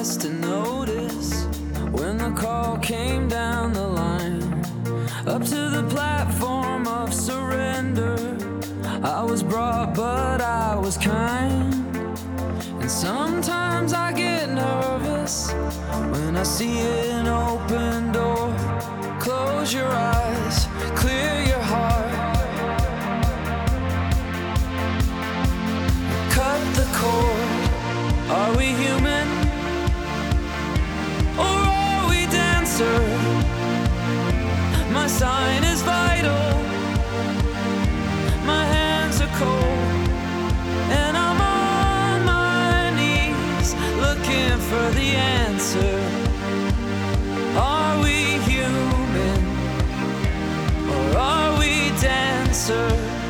eyes to notice when the call came down the line, up to the platform of surrender. I was brought, but I was kind. And sometimes I get nervous when I see an open door. Close your eyes, clear your heart, cut the cord. Are we human, or are we dancer? My sign is vital, my hands are cold, and I'm on my knees looking for the answer. Are we human, or are we dancer?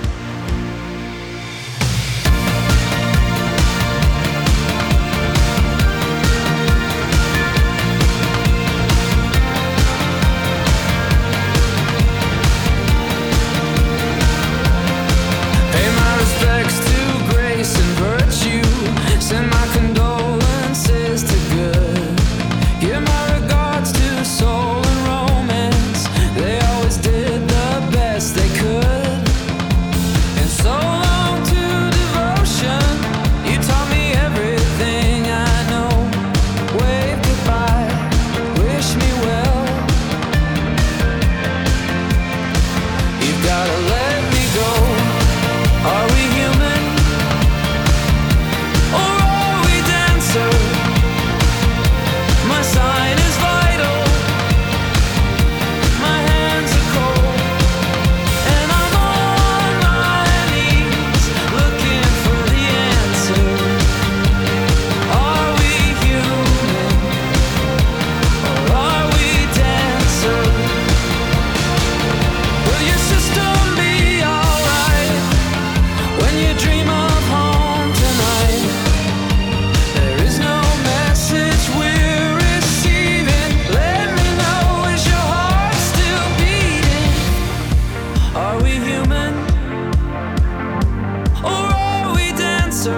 Send my condolences to good. Give my regards to soul and romance. They always did the best they could. And so long to devotion. You taught me everything I know. Wave goodbye, wish me well. You've gotta let me go. Are we human? My sign is vital, my hands are cold, and I'm on my knees looking for the answer. Are we human, or are we dancer? Will your system be alright when you dream of home tonight? There is no message we're receiving. Let me know, is your heart still beating? Are we human, or are we dancer?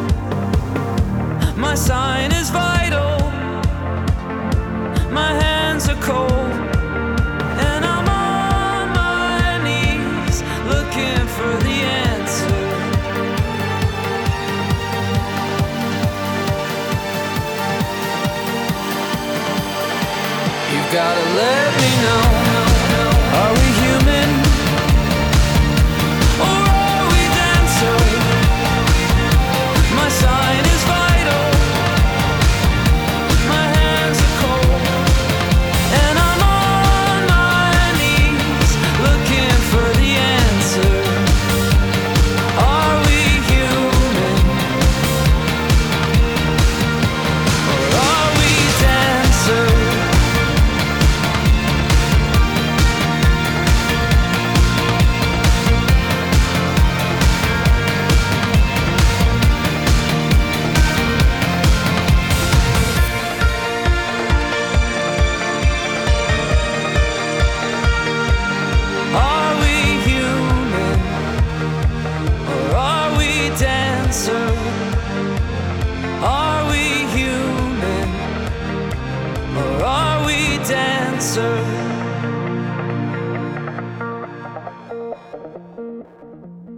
My sign is vital, my hands are cold, and I'm on my knees looking for the answer. You've gotta let me know. Are we human, or are we dancer? My sign is vital, my hands are cold, and I'm on my knees looking for the answer. Are we human, or are we dancer? Are we human, or are we dancer? Are we human, or are we dancer?